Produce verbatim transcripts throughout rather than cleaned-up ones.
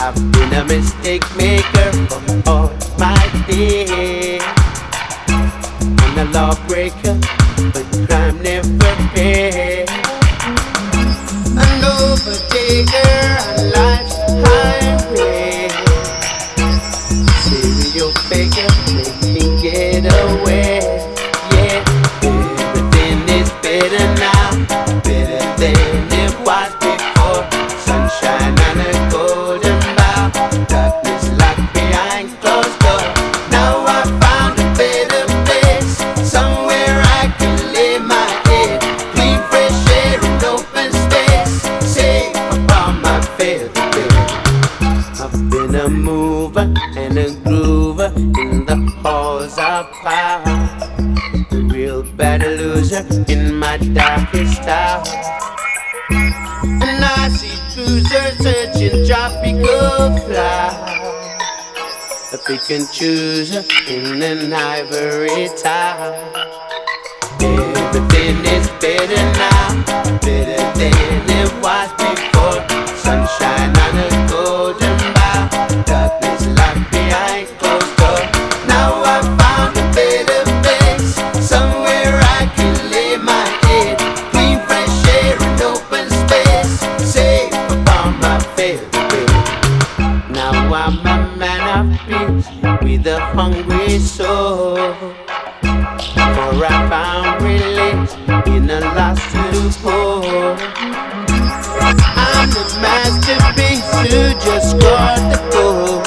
I've been a mistake maker for all my days. I'm a lawbreaker, but crime never pays. An overtaker on life's highway. Serial faker, make me get away. Yeah, everything is better now, better than it was before. Sunshine and a golden bough, darkness locked behind closed doors. Now I found a better place, somewhere I can lay my head. Clean fresh air and open space, safe upon my feathered bed. I've been a mover and a groover in the halls of power, a real bad loser in my darkest hour. And I see cruisers searching tropical flowers, a pick and chooser in an ivory tower. Everything is better now, better than it was before. Sunshine on a golden bough, darkness locked behind closed doors. Now I found a better place, somewhere I can lay my head. Clean fresh air and open space, safe upon my favorite bed. Now I'm a man of peace with a hungry soul, for I found release in a lost loophole. I'm the masterpiece who just scored the goal.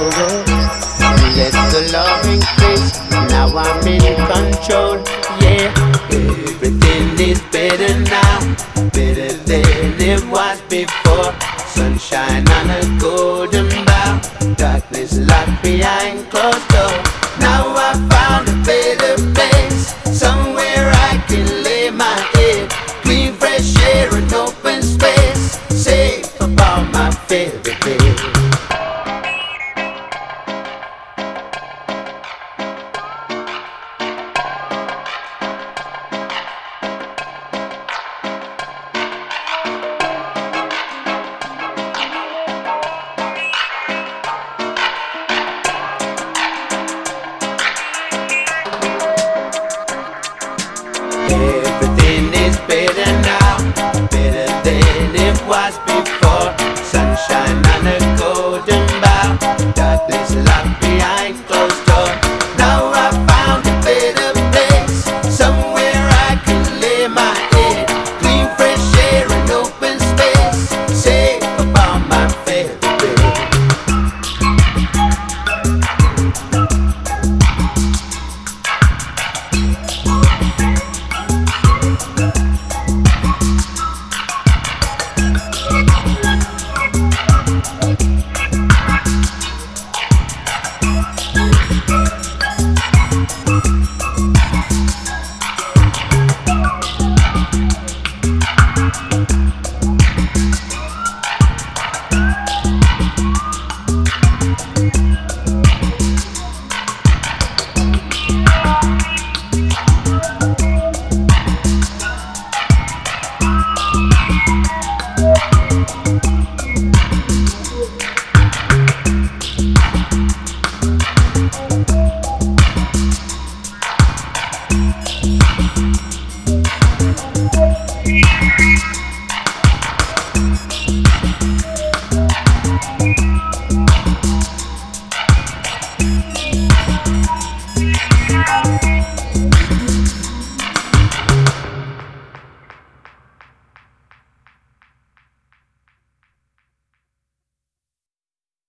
Let the love increase, now I'm in control. Yeah, everything is better now, better than it was before. Sunshine on a golden bough, darkness locked behind closed doors. Now I found a better place, somewhere I can lay my head. Clean fresh air and open space, safe upon my favorite bed. Everything is better now, better than it was before.